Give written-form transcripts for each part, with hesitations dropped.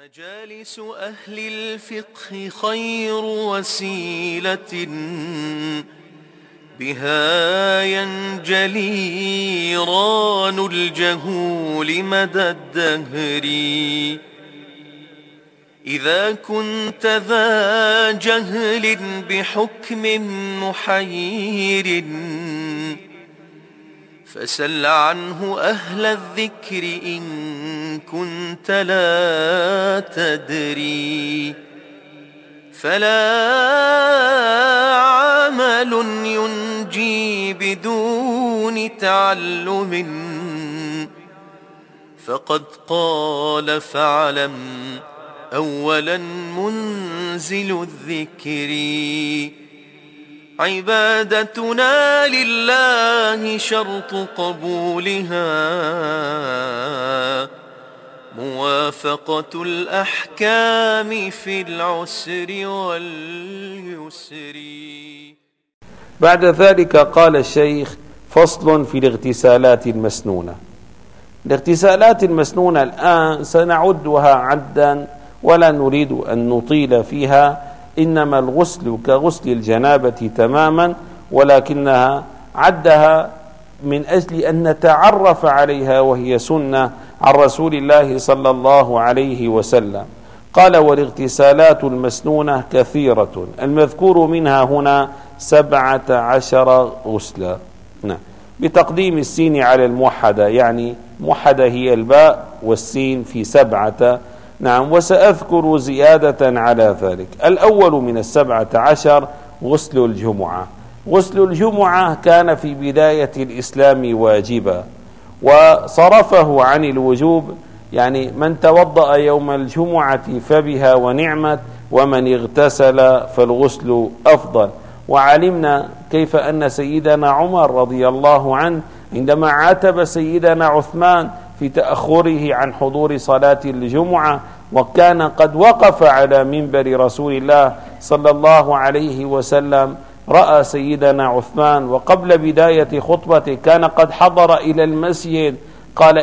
مجالس أهل الفقه خير وسيلة بها ينجلي ران الجهول مدى الدهر. إذا كنت ذا جهل بحكم محير فسل عنه أهل الذكر إن كنت لا تدري. فلا عمل ينجي بدون تعلم فقد قال فاعلم أولا منزل الذكر. عبادتنا لله شرط قبولها موافقة الأحكام في العسر واليسر. بعد ذلك قال الشيخ: فصل في الاغتسالات المسنونة. الاغتسالات المسنونة الآن سنعدها عدا ولا نريد أن نطيل فيها، إنما الغسل كغسل الجنابة تماما، ولكنها عدها من أجل أن نتعرف عليها، وهي سنة عن رسول الله صلى الله عليه وسلم. قال: والاغتسالات المسنونة كثيرة، المذكور منها هنا 17 غسلا، بتقديم السين على الموحدة، يعني موحدة هي الباء والسين في 7. وسأذكر زيادة على ذلك. الأول من 17 غسل الجمعة. غسل الجمعة كان في بداية الإسلام واجبا، وصرفه عن الوجوب، يعني من توضأ يوم الجمعة فبها ونعمت، ومن اغتسل فالغسل أفضل. وعلمنا كيف أن سيدنا عمر رضي الله عنه عندما عاتب سيدنا عثمان في تأخره عن حضور صلاة الجمعة، وكان قد وقف على منبر رسول الله صلى الله عليه وسلم، رأى سيدنا عثمان وقبل بداية خطبته كان قد حضر إلى المسجد، قال: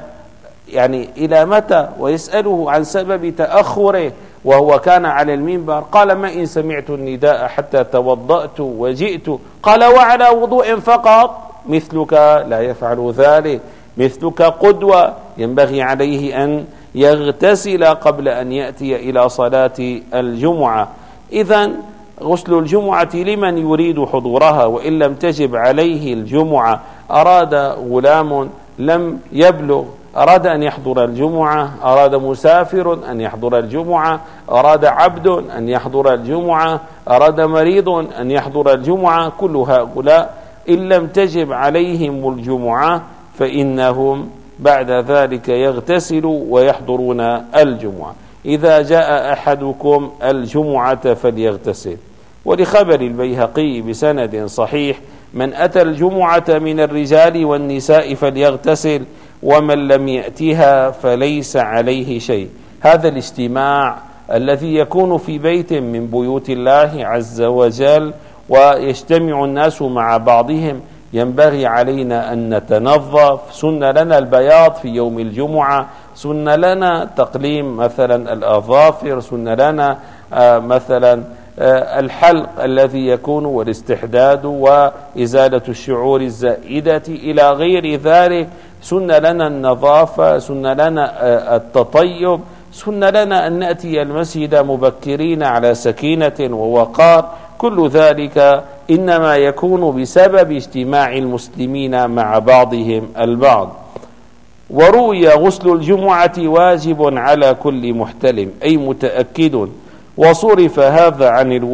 إلى متى؟ ويسأله عن سبب تأخره وهو كان على المنبر. قال: ما إن سمعت النداء حتى توضأت وجئت. قال: وعلى وضوء فقط؟ مثلك لا يفعل ذلك، مثلك قدوة، ينبغي عليه أن يغتسل قبل أن يأتي إلى صلاة الجمعة. إذن غسل الجمعة لمن يريد حضورها وإن لم تجب عليه الجمعة. أراد غلام لم يبلغ أراد أن يحضر الجمعة، أراد مسافر أن يحضر الجمعة، أراد عبد أن يحضر الجمعة، أراد مريض أن يحضر الجمعة، كل هؤلاء إن لم تجب عليهم الجمعة فإنهم بعد ذلك يغتسلوا ويحضرون الجمعة. إذا جاء أحدكم الجمعة فليغتسل. ولخبر البيهقي بسند صحيح: من أتى الجمعة من الرجال والنساء فليغتسل، ومن لم يأتها فليس عليه شيء. هذا الاجتماع الذي يكون في بيت من بيوت الله عز وجل ويجتمع الناس مع بعضهم، ينبغي علينا أن نتنظف. سنة لنا البياض في يوم الجمعة، سنة لنا تقليم مثلا الأظافر، سنة لنا مثلا الحلق الذي يكون والاستحداد وإزالة الشعور الزائدة إلى غير ذلك، سنة لنا النظافة، سنة لنا التطيب، سنة لنا أن نأتي المسجد مبكرين على سكينة ووقار. كل ذلك إنما يكون بسبب اجتماع المسلمين مع بعضهم البعض. وروي غسل الجمعة واجب على كل محتلم، أي متأكد. وصرف هذا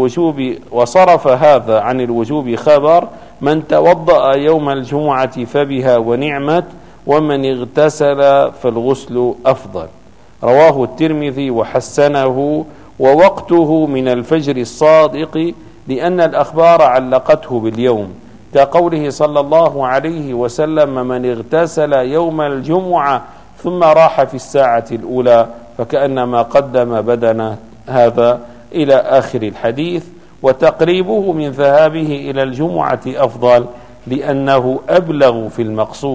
عن الوجوب خبر: من توضأ يوم الجمعة فبها ونعمت، ومن اغتسل فالغسل أفضل. رواه الترمذي وحسنه. ووقته من الفجر الصادق، لأن الأخبار علقته باليوم، كقوله صلى الله عليه وسلم: من اغتسل يوم الجمعة ثم راح في الساعة الأولى فكأنما قدم بدنه، هذا إلى آخر الحديث. وتقريبه من ذهابه إلى الجمعة أفضل، لأنه أبلغ في المقصود.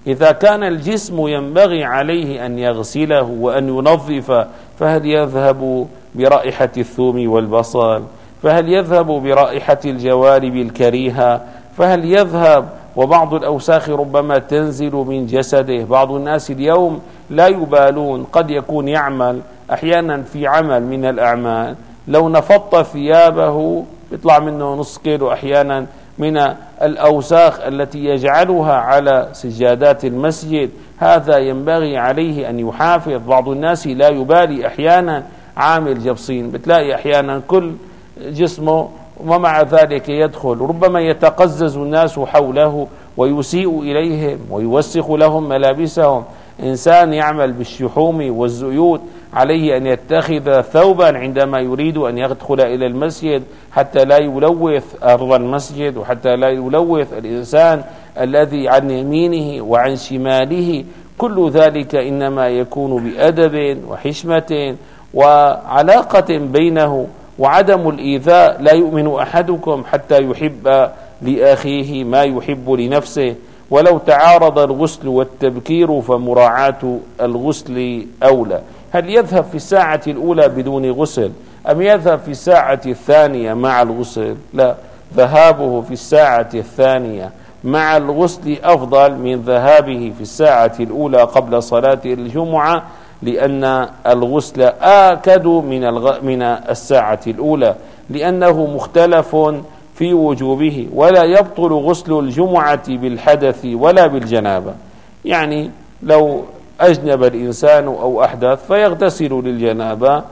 إذا كان الجسم ينبغي عليه أن يغسله وأن ينظف، فهل يذهب برائحة الثوم والبصل؟ فهل يذهب برائحة الجوارب الكريهة؟ فهل يذهب؟ وبعض الأوساخ ربما تنزل من جسده. بعض الناس اليوم لا يبالون، قد يكون يعمل أحيانا في عمل من الأعمال، لو نفض ثيابه يطلع منه نص كيلو أحيانا من الأوساخ التي يجعلها على سجادات المسجد. هذا ينبغي عليه أن يحافظ. بعض الناس لا يبالي، أحيانا عامل جبصين بتلاقي أحيانا كل جسمه ومع ذلك يدخل، ربما يتقزز الناس حوله ويسيء إليهم ويوسخ لهم ملابسهم. إنسان يعمل بالشحوم والزيوت عليه أن يتخذ ثوبا عندما يريد أن يدخل إلى المسجد حتى لا يلوث أرض المسجد، وحتى لا يلوث الإنسان الذي عن يمينه وعن شماله. كل ذلك إنما يكون بأدب وحشمة وعلاقة بينه وعدم الإيذاء. لا يؤمن أحدكم حتى يحب لأخيه ما يحب لنفسه. ولو تعارض الغسل والتبكير فمراعاة الغسل أولى. هل يذهب في الساعة الأولى بدون غسل أم يذهب في الساعة الثانية مع الغسل؟ لا، ذهابه في الساعة الثانية مع الغسل أفضل من ذهابه في الساعة الأولى قبل صلاة الجمعة، لأن الغسل آكد من الساعة الأولى، لأنه مختلف في وجوبه. ولا يبطل غسل الجمعة بالحدث ولا بالجنابة. يعني لو أجنب الإنسان أو أحدث فيغتسل للجنابة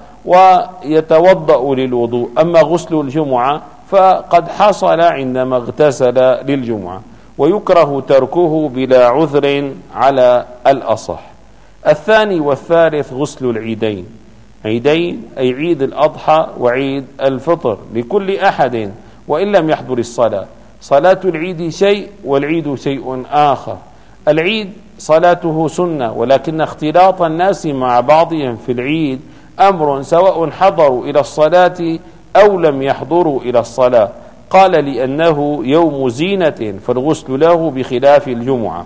ويتوضأ للوضوء، أما غسل الجمعة فقد حصل عندما اغتسل للجمعة، ويكره تركه بلا عذر على الأصح. الثاني والثالث غسل العيدين. عيدين أي عيد الأضحى وعيد الفطر لكل أحد وإن لم يحضر الصلاة. صلاة العيد شيء والعيد شيء آخر. العيد صلاته سنة، ولكن اختلاط الناس مع بعضهم في العيد أمر، سواء حضروا إلى الصلاة أو لم يحضروا إلى الصلاة. قال لأنه يوم زينة فالغسل له بخلاف الجمعة.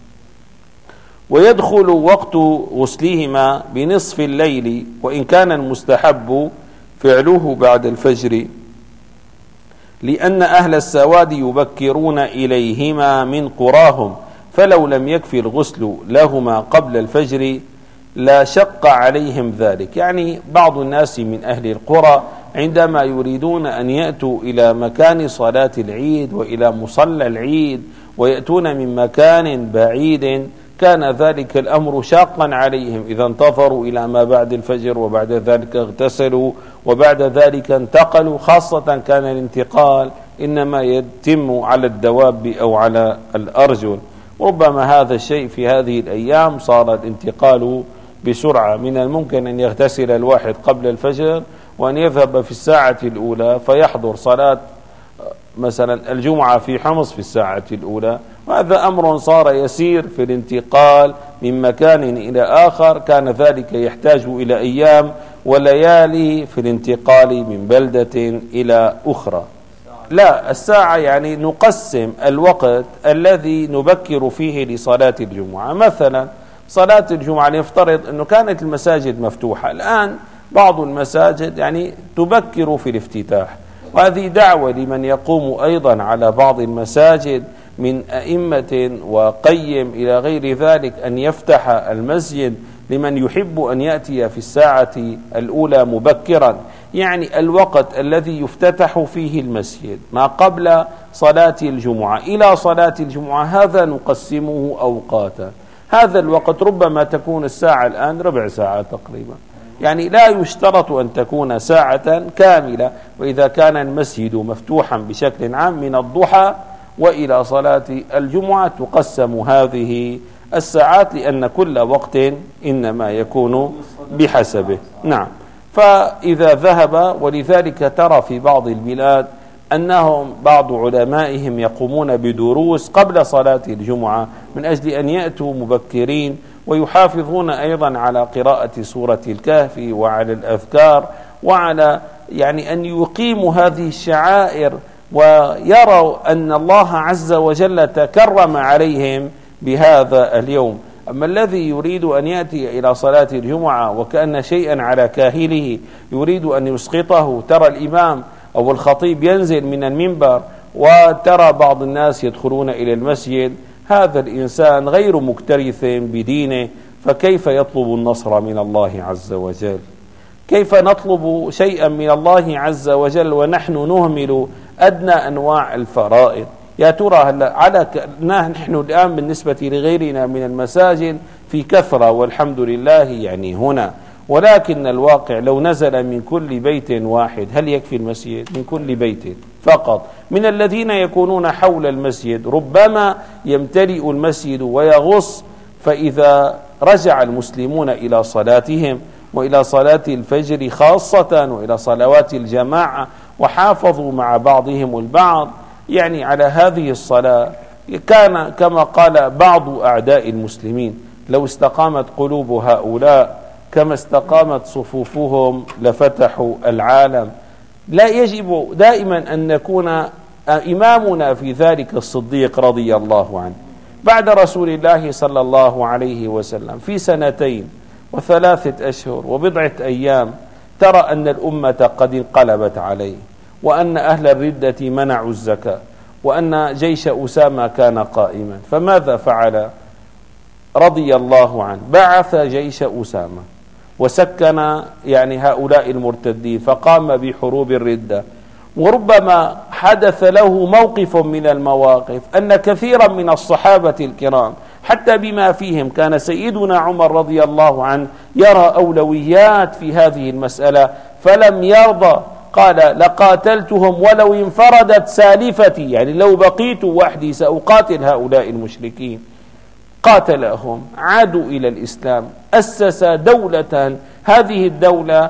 ويدخل وقت غسلهما بنصف الليل، وإن كان المستحب فعله بعد الفجر، لأن أهل السواد يبكرون إليهما من قراهم، فلو لم يكفي الغسل لهما قبل الفجر لا شق عليهم ذلك. يعني بعض الناس من أهل القرى عندما يريدون أن يأتوا إلى مكان صلاة العيد وإلى مصلى العيد ويأتون من مكان بعيد، كان ذلك الأمر شاقا عليهم إذا انتظروا إلى ما بعد الفجر، وبعد ذلك اغتسلوا، وبعد ذلك انتقلوا. خاصة كان الانتقال إنما يتم على الدواب أو على الأرجل. ربما هذا الشيء في هذه الأيام صار الانتقال بسرعة. من الممكن أن يغتسل الواحد قبل الفجر وأن يذهب في الساعة الأولى فيحضر صلاة مثلا الجمعة في حمص في الساعة الأولى، وهذا أمر صار يسير في الانتقال من مكان إلى آخر. كان ذلك يحتاج إلى أيام وليالي في الانتقال من بلدة إلى أخرى. لا، الساعة يعني نقسم الوقت الذي نبكر فيه لصلاة الجمعة. مثلا صلاة الجمعة نفترض أنه كانت المساجد مفتوحة، الآن بعض المساجد يعني تبكر في الافتتاح، وهذه دعوة لمن يقوم أيضا على بعض المساجد من أئمة وقيم إلى غير ذلك أن يفتح المسجد لمن يحب أن يأتي في الساعة الأولى مبكرا. يعني الوقت الذي يفتتح فيه المسجد ما قبل صلاة الجمعة إلى صلاة الجمعة، هذا نقسمه أوقاتا. هذا الوقت ربما تكون الساعة الآن ربع ساعة تقريبا، يعني لا يشترط أن تكون ساعة كاملة. وإذا كان المسجد مفتوحا بشكل عام من الضحى وإلى صلاة الجمعة تقسم هذه الساعات، لأن كل وقت إنما يكون بحسبه. نعم. فإذا ذهب، ولذلك ترى في بعض البلاد أنهم بعض علمائهم يقومون بدروس قبل صلاة الجمعة من أجل أن يأتوا مبكرين، ويحافظون أيضا على قراءة سورة الكهف وعلى الأذكار وعلى يعني أن يقيموا هذه الشعائر، ويروا أن الله عز وجل تكرم عليهم بهذا اليوم. أما الذي يريد أن يأتي إلى صلاة الجمعة وكأن شيئا على كاهله يريد أن يسقطه، ترى الإمام أو الخطيب ينزل من المنبر وترى بعض الناس يدخلون إلى المسجد، هذا الإنسان غير مكترث بدينه، فكيف يطلب النصر من الله عز وجل؟ كيف نطلب شيئا من الله عز وجل ونحن نهمل أدنى أنواع الفرائض؟ يا ترى هلا نحن الآن بالنسبة لغيرنا من المساجد في كثرة والحمد لله يعني هنا، ولكن الواقع لو نزل من كل بيت واحد هل يكفي المسجد؟ من كل بيت فقط من الذين يكونون حول المسجد ربما يمتلئ المسجد ويغص. فإذا رجع المسلمون إلى صلاتهم وإلى صلاة الفجر خاصة وإلى صلوات الجماعة وحافظوا مع بعضهم البعض يعني على هذه الصلاة، كان كما قال بعض أعداء المسلمين لو استقامت قلوب هؤلاء كما استقامت صفوفهم لفتحوا العالم. لا يجب دائما أن نكون إمامنا في ذلك الصديق رضي الله عنه بعد رسول الله صلى الله عليه وسلم في 2 و3 أشهر وبضعة أيام، ترى أن الأمة قد انقلبت عليه، وأن أهل الردة منعوا الزكاة، وأن جيش أسامة كان قائما. فماذا فعل رضي الله عنه؟ بعث جيش أسامة وسكن يعني هؤلاء المرتدين فقام بحروب الردة. وربما حدث له موقف من المواقف أن كثيرا من الصحابة الكرام حتى بما فيهم كان سيدنا عمر رضي الله عنه يرى أولويات في هذه المسألة فلم يرضى، قال لقاتلتهم ولو انفردت سالفتي، يعني لو بقيت وحدي سأقاتل هؤلاء المشركين. قاتلهم، عادوا إلى الإسلام، أسس دولة، هذه الدولة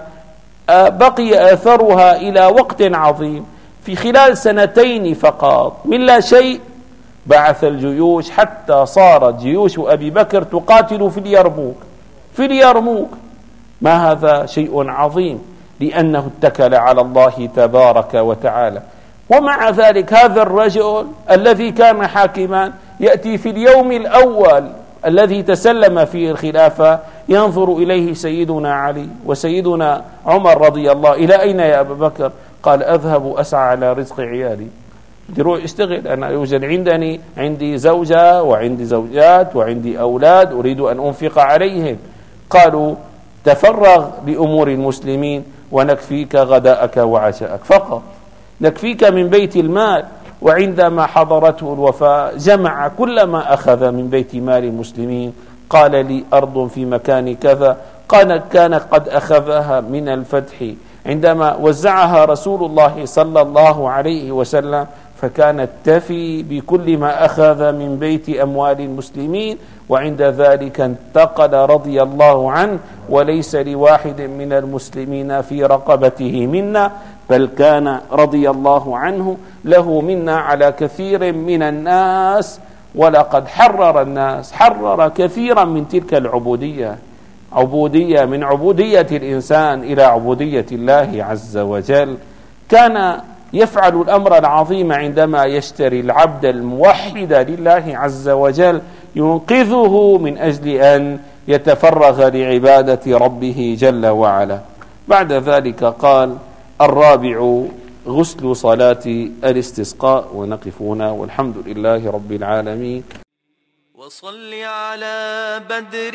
بقي أثرها إلى وقت عظيم. في خلال 2 فقط من لا شيء بعث الجيوش حتى صارت جيوش أبي بكر تقاتل في اليرموك. ما هذا شيء عظيم لأنه اتكل على الله تبارك وتعالى. ومع ذلك هذا الرجل الذي كان حاكما يأتي في اليوم الأول الذي تسلم فيه الخلافة ينظر إليه سيدنا علي وسيدنا عمر رضي الله، إلى أين يا أبا بكر؟ قال أذهب أسعى على رزق عيالي، روح اشتغل، أنا يوجد عندي زوجة وعندي زوجات وعندي أولاد أريد أن أنفق عليهم. قالوا تفرغ لأمور المسلمين ونكفيك غداءك وعشاءك فقط، نكفيك من بيت المال. وعندما حضرته الوفاة جمع كل ما أخذ من بيت مال المسلمين، قال لي أرض في مكان كذا، كان قد أخذها من الفتح عندما وزعها رسول الله صلى الله عليه وسلم، فكانت تفي بكل ما أخذ من بيت أموال المسلمين. وعند ذلك انتقل رضي الله عنه وليس لواحد من المسلمين في رقبته منا، بل كان رضي الله عنه له منا على كثير من الناس. ولقد حرر الناس، حرر كثيرا من تلك العبودية، عبودية من عبودية الإنسان إلى عبودية الله عز وجل. كان يفعل الأمر العظيم عندما يشتري العبد الموحد لله عز وجل ينقذه من أجل أن يتفرغ لعبادة ربه جل وعلا. بعد ذلك قال: الرابع غسل صلاة الاستسقاء. ونقف هنا والحمد لله رب العالمين. وصل على بدر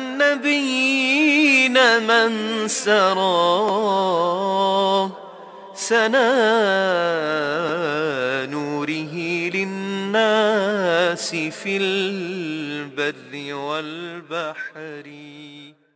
النبيين من سرى سنا نوره للناس في البر والبحر.